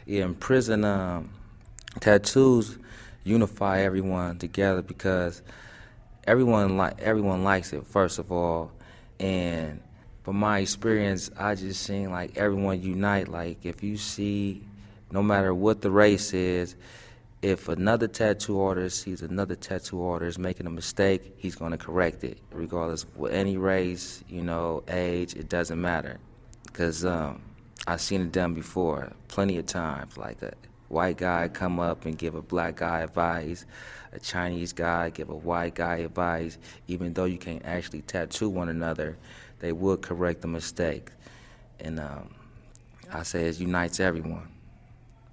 Yeah, in prison, tattoos unify everyone together because everyone likes it first of all, and from my experience, I just seen like everyone unite. Like if you see, no matter what the race is, if another tattoo artist sees another tattoo artist making a mistake, he's going to correct it, regardless of any race, age. It doesn't matter, because I've seen it done before, plenty of times. Like a white guy come up and give a black guy advice, a Chinese guy give a white guy advice. Even though you can't actually tattoo one another, they will correct the mistake. And I say it unites everyone.